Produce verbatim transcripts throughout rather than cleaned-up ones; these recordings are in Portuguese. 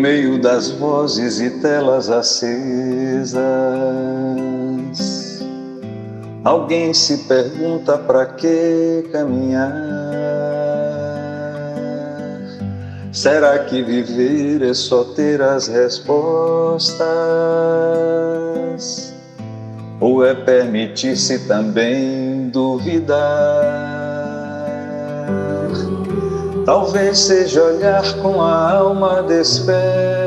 meio das vozes e telas acesas, alguém se pergunta pra que caminhar? Será que viver é só ter as respostas? Ou é permitir-se também duvidar? Talvez seja olhar com a alma desperta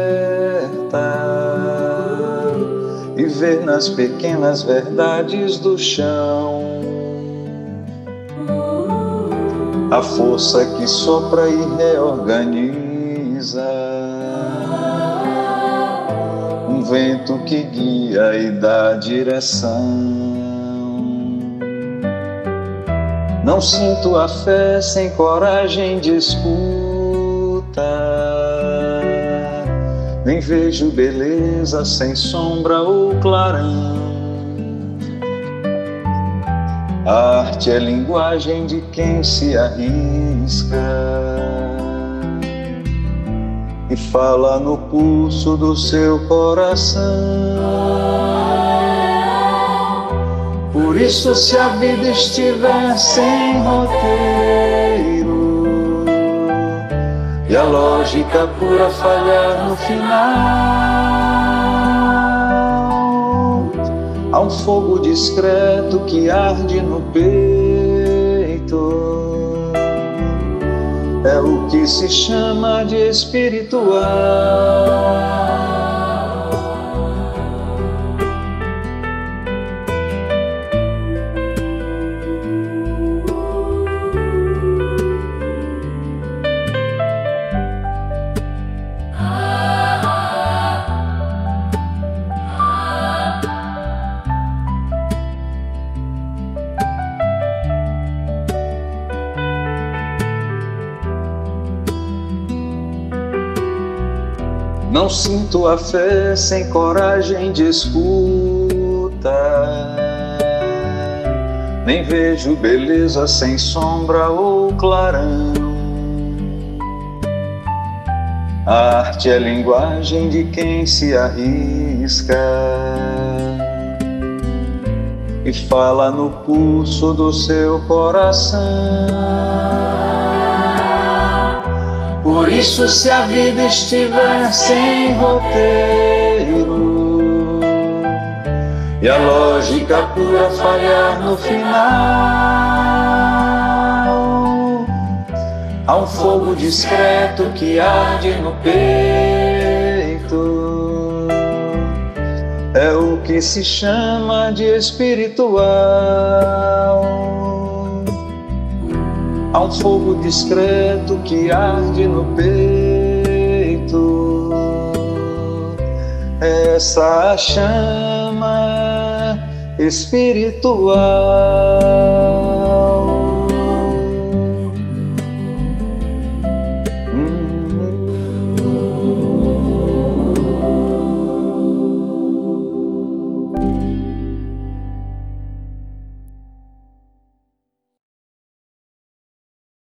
e ver nas pequenas verdades do chão a força que sopra e reorganiza, um vento que guia e dá direção. Não sinto a fé sem coragem de escuta, nem vejo beleza sem sombra ou clarão. A arte é linguagem de quem se arrisca e fala no pulso do seu coração. Por isso, se a vida estiver sem roteiro e a lógica pura falhar no final, há um fogo discreto que arde no peito, é o que se chama de espiritual. Não sinto a fé sem coragem de escuta, nem vejo beleza sem sombra ou clarão. A arte é linguagem de quem se arrisca e fala no pulso do seu coração. Por isso, se a vida estiver sem roteiro e a lógica pura falhar no final, há um fogo discreto que arde no peito, é o que se chama de espiritual. Há um fogo discreto que arde no peito, essa chama espiritual.